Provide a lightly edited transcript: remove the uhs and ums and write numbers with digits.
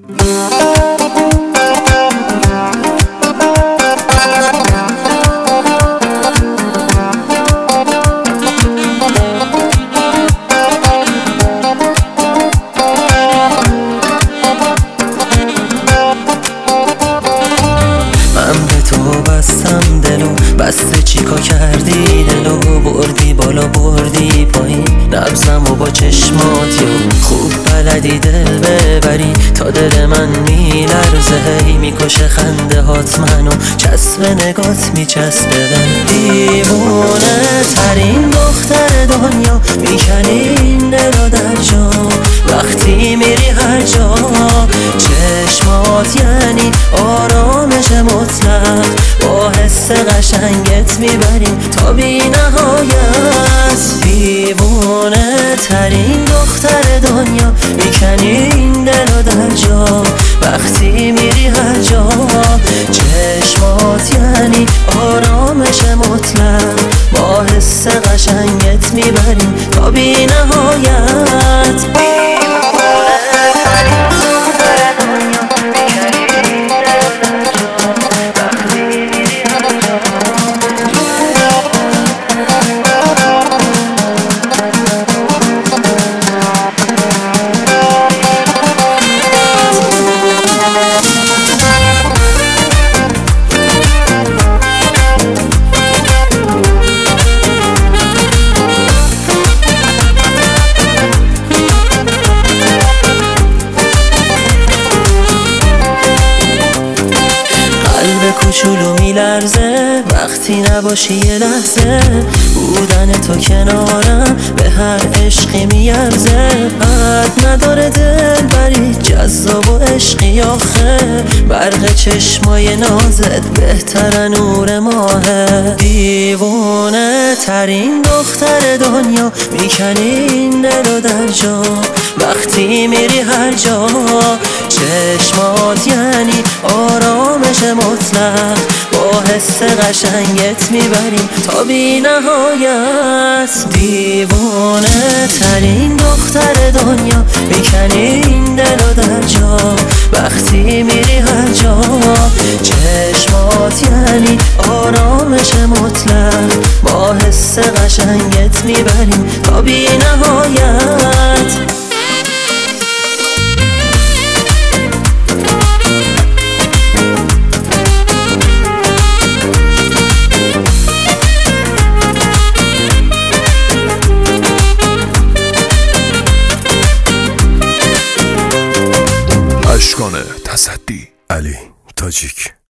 من به تو بستم دلو، بسته چیکار کردی دلو، بردی بالا بردی پایین نبزم و با چشماتی و خوب بلدی دل ببری تا دل من میلرزه، هی میکشه خنده هات منو چسب نگات میچسبه بهم. دیوونه ترین دختر دنیا میکنی این دلو در جا، وقتی میری هر جا چشمات یعنی آرامش مطلق، با حس قشنگت میبریم تا بی نهایت. دیوونه ترین دختر دنیا میکنی این دلو در جا، وقتی میری هر جا چشمات یعنی آرامش مطلق، با حس قشنگت میبریم تا بی نهایت. قلب کوچولو میلرزه وقتی نباشی یه لحظه، بودن تو کنارم به هر عشقی میارزه. حد نداره دل بری جذاب و عشقی آخه، برق چشمای نازت بهتر نور ماهه. دیوونه ترین دختر دنیا میکنی این دلو در جا، وقتی میری هر جا چشمات یعنی آرامش مطلق، با حس قشنگت میبریم تا بی نهایت. دیوانه ترین دختر دنیا میکنی این دلو در جا، وقتی میری هر جا چشمات یعنی آرامش مطلق، با حس قشنگت میبریم تا بی نهایت. اشکان تصدی علی تاجیک.